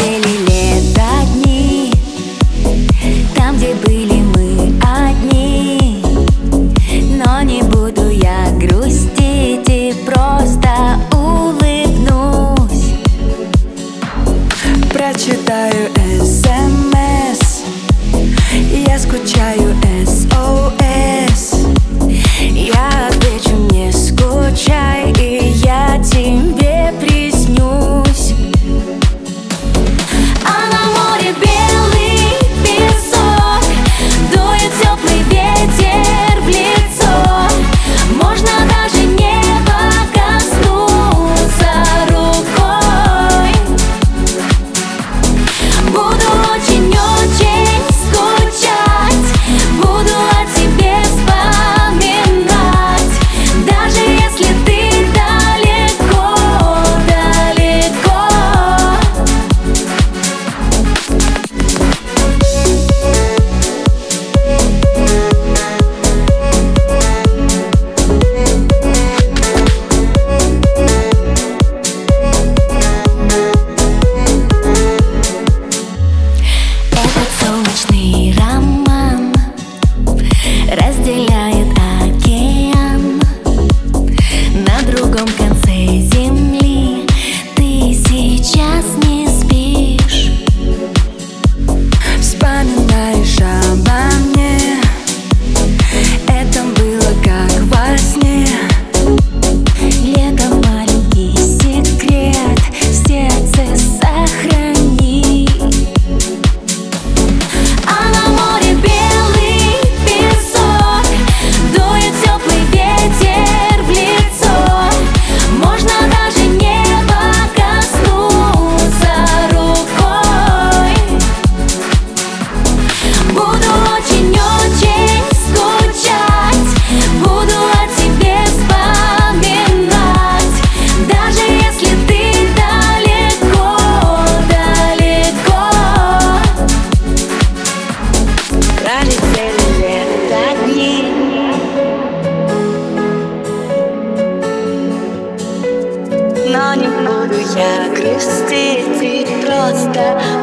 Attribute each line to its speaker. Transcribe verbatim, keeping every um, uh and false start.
Speaker 1: Пролетели лето дни, там, где были мы одни. Но не буду я грустить и просто улыбнусь.
Speaker 2: Прочитаю СМС, я скучаю эс о эс. Я отвечу: не скучай, и я тебе приснюсь.
Speaker 1: А на море белый песок, дует теплый ветер в лицо. Можно даже неба коснуться рукой. Буду очень-очень скучать, буду о тебе вспоминать, даже если ты далеко, далеко. Этот солнечный роман разделяет океан. На другом конце земли ты сейчас не спишь.
Speaker 2: Вспоминаешь обо мне, это было как во сне.
Speaker 1: Лето маленький секрет в сердце сохрани. А на море белый песок, дует теплый ветер в лицо. Можно даже неба коснуться рукой. Буду очень-очень скучать, буду о тебе вспоминать, даже если ты далеко, далеко.
Speaker 2: Пролетели лето дни, но не буду я грустить и просто